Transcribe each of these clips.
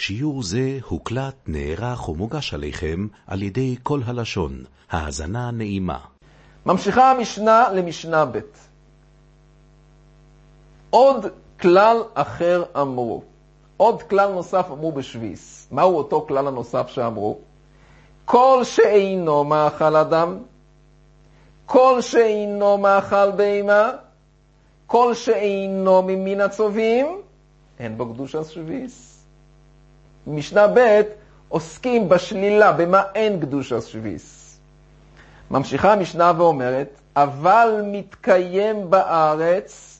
שיעור זה הוקלט, נערך ומוגש עליכם על ידי כל הלשון. האזנה נעימה. ממשיכה המשנה למשנה ב'. עוד כלל אחר אמרו. עוד כלל נוסף אמרו בשביס. מהו אותו כלל הנוסף שאמרו? כל שאינו מאכל אדם, כל שאינו מאכל בהמה, כל שאינו ממין הצובעים, אין בו קדושת שביס. משנה ב' עוסקים בשלילה, במה אין קדושת שביס. ממשיכה המשנה ואומרת, אבל מתקיים בארץ,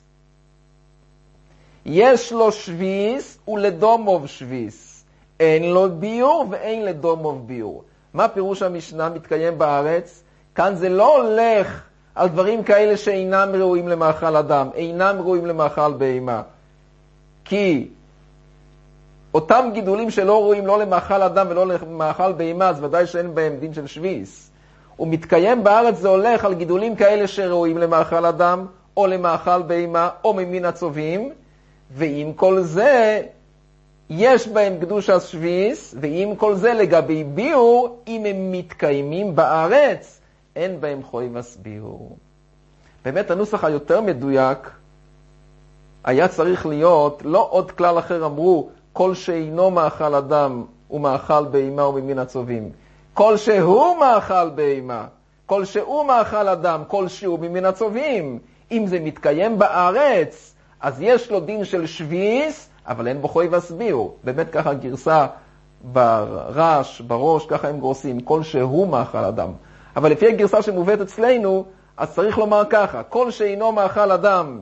יש לו שביס ולדומוב שביס. אין לו ביור ואין לדומוב ביור. מה פירוש המשנה מתקיים בארץ? כאן זה לא הולך על דברים כאלה שאינם ראויים למאכל אדם, אינם ראויים למאכל בהמה. כי אותם גידולים שלא ראויים לא למאכל אדם ולא למאכל בהמה, אז ודאי שאין בהם דין של שביס. ומתקיים בארץ זה הולך על גידולים כאלה שראויים למאכל אדם, או למאכל בהמה, או ממין הצובעים, ועם כל זה יש בהם קדושת שביס, ועם כל זה לגבי ביור, אם הם מתקיימים בארץ, אין בהם חויבס ביור. באמת הנוסח היותר מדויק היה צריך להיות, לא עוד כלל אחר אמרו, כל שאינו מאכל אדם ומאכל בהמה וממין הצובעים. כל שהוא מאכל בהמה, כל שהוא מאכל אדם, כל שהוא ממין הצובעים. אם זה מתקיים בארץ, אז יש לו דין של שביס, אבל אין בו חויבס ביור. באמת ככה הגרסה ברש, בראש, ככה הם גורסים, כל שהוא מאכל אדם. אבל לפי הגרסה שמובאת אצלנו, אז צריך לומר ככה, כל שאינו מאכל אדם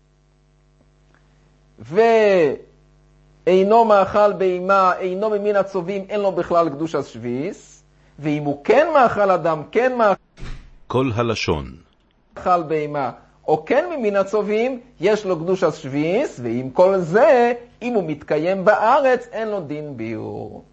ואינו מאכל בהמה, אינו ממין הצובעים, אין לו בכלל קדושת שביס, ואם הוא כן מאכל אדם, כן מאכל כל הלשון בהמה, או כן ממין הצובעים, יש לו קדושת שביס, ועם כל זה, אם הוא מתקיים בארץ, אין לו דין ביור.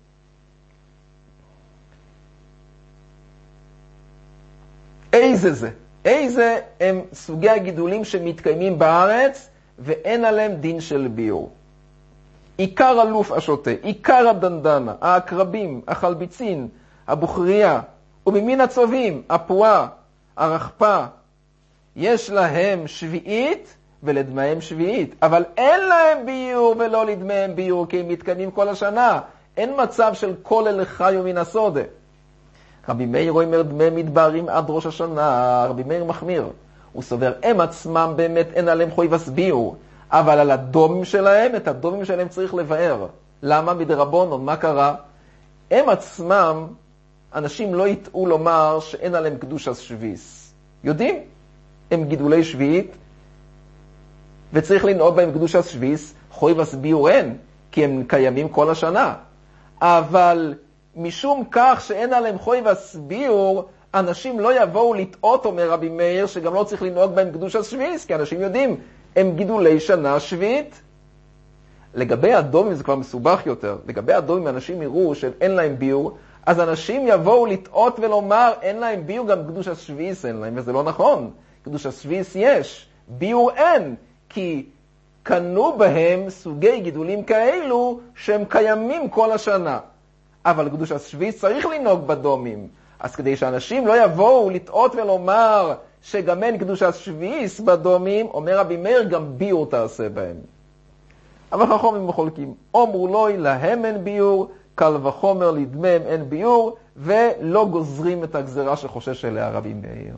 איזה זה? איזה הם סוגי הגידולים שמתקיימים בארץ ואין עליהם דין של ביור? עיקר אלוף השוטה, עיקר הדנדנה, העקרבים, החלביצין, הבוכריה, וממין הצובעים, הפועה, הרחפה, יש להם שביעית ולדמהם שביעית, אבל אין להם ביור ולא לדמהם ביור, כי הם מתקיימים כל השנה. אין מצב של כל אלה חיו מן הסודה. רבי מאיר אומר דמי מדברים עד ראש השנה, רבי מאיר מחמיר. הוא סובר, הם עצמם באמת אין עליהם חויבס ביור, אבל על הדומים שלהם, את הדומים שלהם צריך לבאר. למה? מדרבנן, מה קרה? הם עצמם, אנשים לא יטעו לומר שאין עליהם קדושת שביס. יודעים? הם גידולי שביעית, וצריך לנהוג בהם קדושת שביס, חויבס ביור אין, כי הם קיימים כל השנה. אבל משום כך שאין עליהם חויבס ביור, אנשים לא יבואו לטעות, אומר רבי מאיר, שגם לא צריך לנהוג בהם קדושת שביס, כי אנשים יודעים, הם גידולי שנה שביעית. לגבי אדומים זה כבר מסובך יותר. לגבי אדומים אנשים יראו שאין להם ביור, אז אנשים יבואו לטעות ולומר, אין להם ביור, גם קדושת שביס אין להם, וזה לא נכון. קדושת שביס יש, ביור אין, כי קנו בהם סוגי גידולים כאלו שהם קיימים כל השנה. אבל קדושת שביס צריך לנהוג בדומים. אז כדי שאנשים לא יבואו לטעות ולומר שגם אין קדושת שביס בדומים, אומר רבי מאיר, גם ביור תעשה בהם. אבל חכמים מחולקים, אומרו לוי, להם אין ביור, קל וחומר לדמם אין ביור, ולא גוזרים את הגזרה שחושש אליה רבי מאיר.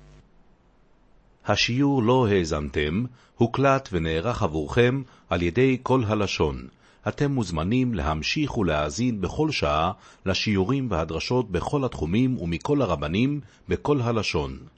השיעור לא האזנתם, הוקלט ונערך עבורכם על ידי כל הלשון. אתם מוזמנים להמשיך ולהאזין בכל שעה לשיעורים והדרשות בכל התחומים ומכל הרבנים בכל הלשון.